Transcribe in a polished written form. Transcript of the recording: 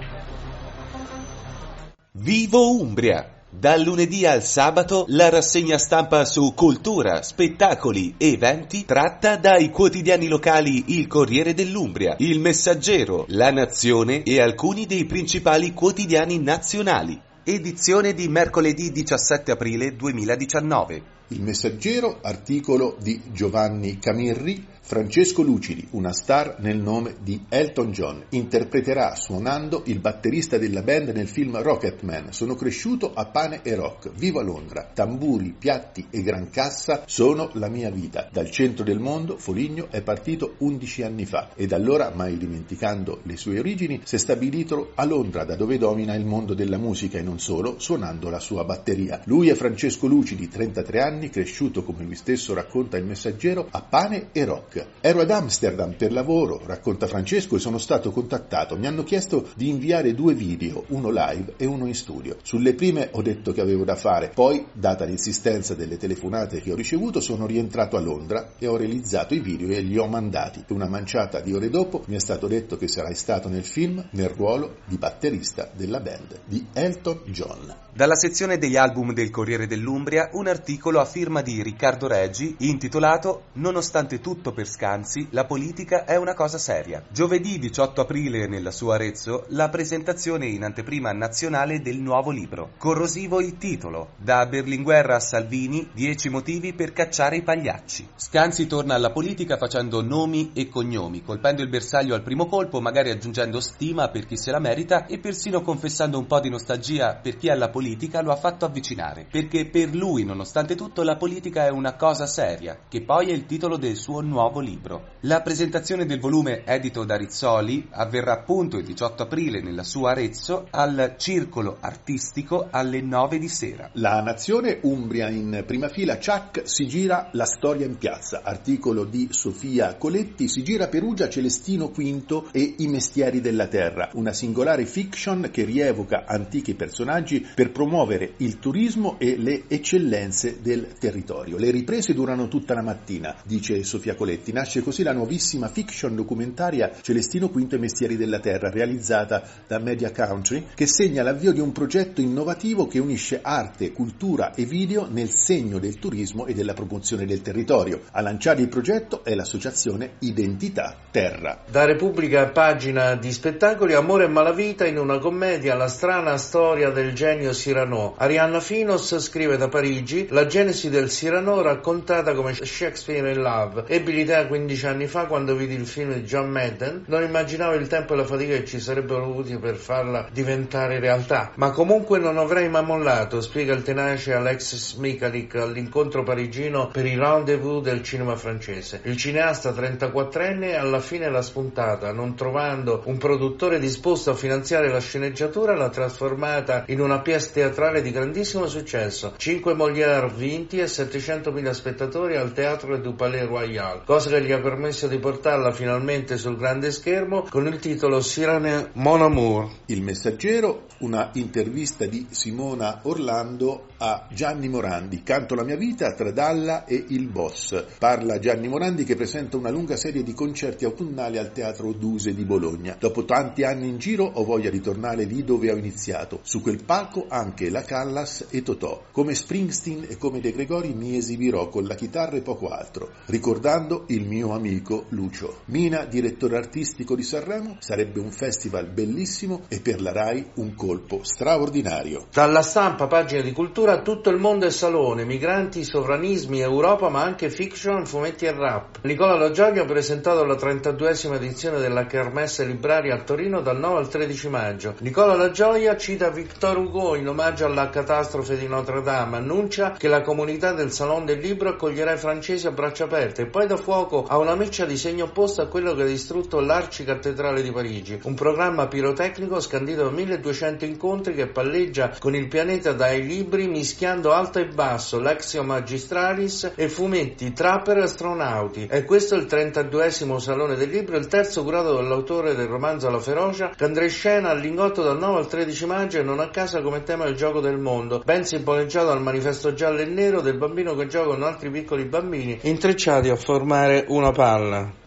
Vivo Umbria! Dal lunedì al sabato la rassegna stampa su cultura, spettacoli e eventi tratta dai quotidiani locali Il Corriere dell'Umbria, Il Messaggero, La Nazione e alcuni dei principali quotidiani nazionali. Edizione di mercoledì 17 aprile 2019. Il Messaggero, articolo di Giovanni Camirri. Francesco Lucidi, una star nel nome di Elton John, interpreterà suonando il batterista della band nel film Rocketman. Sono cresciuto a pane e rock, vivo a Londra, tamburi, piatti e gran cassa sono la mia vita. Dal centro del mondo Foligno è partito 11 anni fa e da allora, mai dimenticando le sue origini, si è stabilito a Londra, da dove domina il mondo della musica e non solo, suonando la sua batteria. Lui è Francesco Lucidi, 33 anni, cresciuto, come lui stesso racconta Il Messaggero, a pane e rock. Ero ad Amsterdam per lavoro, racconta Francesco, e sono stato contattato. Mi hanno chiesto di inviare 2 video, uno live e uno in studio. Sulle prime ho detto che avevo da fare, poi, data l'insistenza delle telefonate che ho ricevuto, sono rientrato a Londra e ho realizzato i video e li ho mandati. Una manciata di ore dopo mi è stato detto che sarai stato nel film nel ruolo di batterista della band di Elton John. Dalla sezione degli album del Corriere dell'Umbria, un articolo a firma di Riccardo Reggi intitolato "Nonostante tutto per Scanzi, la politica è una cosa seria". Giovedì 18 aprile nella sua Arezzo la presentazione in anteprima nazionale del nuovo libro. Corrosivo il titolo: Da Berlinguer a Salvini, 10 motivi per cacciare i pagliacci. Scanzi torna alla politica facendo nomi e cognomi, colpendo il bersaglio al primo colpo, magari aggiungendo stima per chi se la merita e persino confessando un po' di nostalgia per chi alla politica lo ha fatto avvicinare, perché per lui, nonostante tutto, la politica è una cosa seria, che poi è il titolo del suo nuovo libro. La presentazione del volume edito da Rizzoli avverrà appunto il 18 aprile nella sua Arezzo al Circolo Artistico alle 9 di sera. La Nazione, Umbria in prima fila, Ciac, si gira la storia in piazza, articolo di Sofia Coletti. Si gira Perugia, Celestino V e i mestieri della terra, una singolare fiction che rievoca antichi personaggi per promuovere il turismo e le eccellenze del territorio. Le riprese durano tutta la mattina, dice Sofia Coletti. Nasce così la nuovissima fiction documentaria Celestino V e Mestieri della Terra, realizzata da Media Country, che segna l'avvio di un progetto innovativo che unisce arte, cultura e video nel segno del turismo e della promozione del territorio. A lanciare il progetto è l'associazione Identità Terra. Da Repubblica, pagina di spettacoli, Amore e malavita in una commedia, la strana storia del genio Cyrano. Arianna Finos scrive da Parigi: la genesi del Cyrano raccontata come Shakespeare in Love. Ebbi l'idea 15 anni fa quando vidi il film di John Madden. Non immaginavo il tempo e la fatica che ci sarebbero voluti per farla diventare realtà, ma comunque non avrei mai mollato, spiega il tenace Alexis Michalik all'incontro parigino per i rendezvous del cinema francese. Il cineasta 34enne alla fine l'ha spuntata, non trovando un produttore disposto a finanziare la sceneggiatura, l'ha trasformata in una pièce teatrale di grandissimo successo, 5 Molière vinti e 700.000 spettatori al Théâtre du Palais Royal, cosa che gli ha permesso di portarla finalmente sul grande schermo con il titolo Cyrano Mon Amour. Il Messaggero, una intervista di Simona Orlando a Gianni Morandi. Canto la mia vita tra Dalla e il Boss. Parla Gianni Morandi, che presenta una lunga serie di concerti autunnali al Teatro Duse di Bologna. Dopo tanti anni in giro ho voglia di tornare lì dove ho iniziato. Su quel palco anche la Callas e Totò. Come Springsteen e come De Gregori mi esibirò con la chitarra e poco altro, ricordando il mio amico Lucio. Mina, direttore artistico di Sanremo, sarebbe un festival bellissimo e per la Rai un colpo straordinario. Dalla Stampa, pagina di cultura, tutto il mondo è salone, migranti, sovranismi, Europa, ma anche fiction, fumetti e rap. Nicola La Gioia ha presentato la 32esima edizione della Kermesse Libraria a Torino dal 9 al 13 maggio. Nicola La Gioia cita Victor Hugo in omaggio alla catastrofe di Notre Dame, annuncia che la comunità del Salone del Libro accoglierà i francesi a braccia aperte e poi dà fuoco a una miccia di segno opposto a quello che ha distrutto l'Arcicattedrale di Parigi. Un programma pirotecnico scandito da 1200 incontri che palleggia con il pianeta dai libri, mischiando alto e basso, Lexio Magistralis e fumetti, trapper e astronauti. E questo è il 32esimo Salone del Libro, il terzo curato dall'autore del romanzo La Ferocia, che andrà in scena a Lingotto dal 9 al 13 maggio e non a casa come tema il gioco del mondo, ben simboleggiato dal manifesto giallo e nero del bambino che gioca con altri piccoli bambini intrecciati a formare una palla.